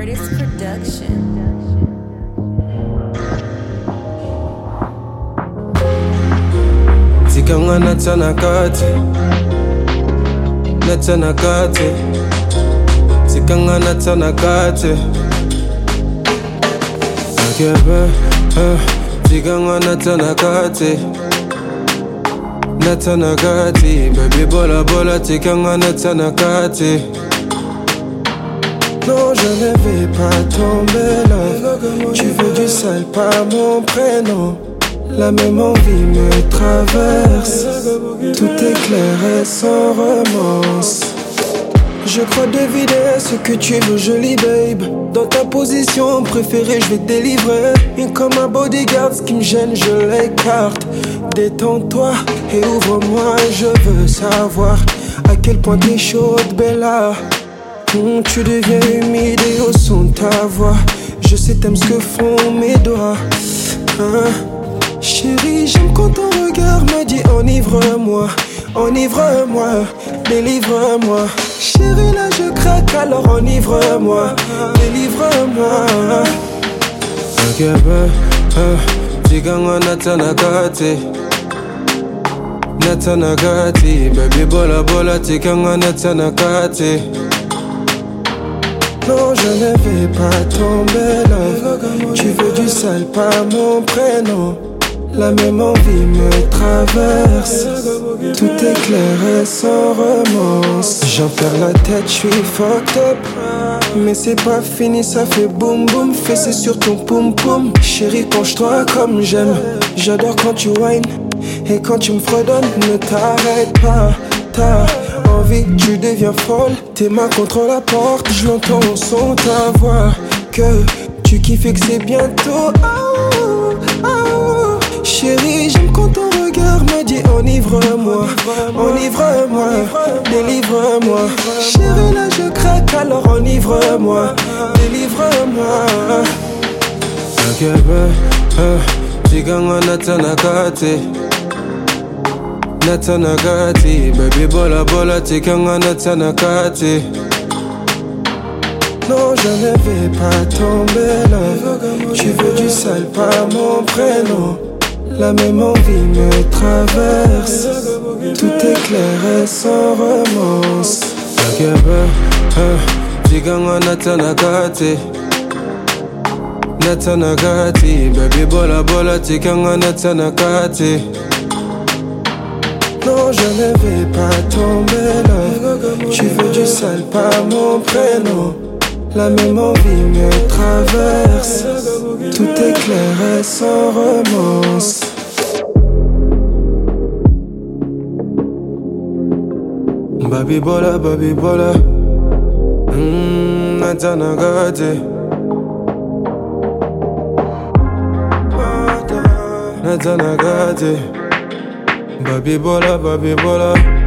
Artist Production. Zikanga natanakate, natanakate. Zikanga natanakate. Akebe, zikanga natanakate, natanakate. Baby bola bola, zikanga natanakate. Non, je ne vais pas tomber là. Tu veux du sale, pas mon prénom. La même envie me traverse. Tout est clair et sans romance. Je crois deviner ce que tu veux, jolie babe. Dans ta position préférée, je vais te délivrer. Et comme un bodyguard, ce qui me gêne, je l'écarte. Détends-toi et ouvre-moi. Je veux savoir à quel point t'es chaude, Bella. Tu deviens humide et au son de ta voix. Je sais t'aimes ce que font mes doigts. Chérie, j'aime quand ton regard me dit enivre-moi, enivre-moi, délivre-moi. Chérie, là je craque, alors enivre-moi, délivre-moi. Akebe, zikanga natanakate, natanakate. Baby bola bola, zikanga natanakate. Non, je ne vais pas tomber là. Tu veux du sale, pas mon prénom. La même envie me traverse. Tout est clair et sans romance. J'en perds la tête, je suis fucked up. Mais c'est pas fini, ça fait boum boum. Fessé sur ton poum poum. Chérie, penche-toi comme j'aime. J'adore quand tu whines. Et quand tu me fredonnes, ne t'arrête pas. T'as envie, tu deviens folle. Tes mains contre la porte, je l'entends au son de ta voix. Que tu kiffes et que c'est bientôt. Oh, oh, oh. Chérie, j'aime quand ton regard me dit enivre-moi, enivre-moi, délivre-moi. Chérie, là je craque, alors enivre-moi, délivre-moi. Akebe, zikanga natanakate, natanakate. Baby bola bola, zikanga natanakate. Non, je ne vais pas tomber là. Tu veux du sale, pas mon prénom. La même envie me traverse. Tout est clair et sans romance. Akebe, zikanga natanakate, natanakate. Baby bola bola, zikanga natanakate. Non, je ne vais pas tomber là. Tu veux du sale, pas mon prénom. La même envie me traverse. Tout est clair et sans romance. Baby bola, natanakate, natanakate. Baby bola,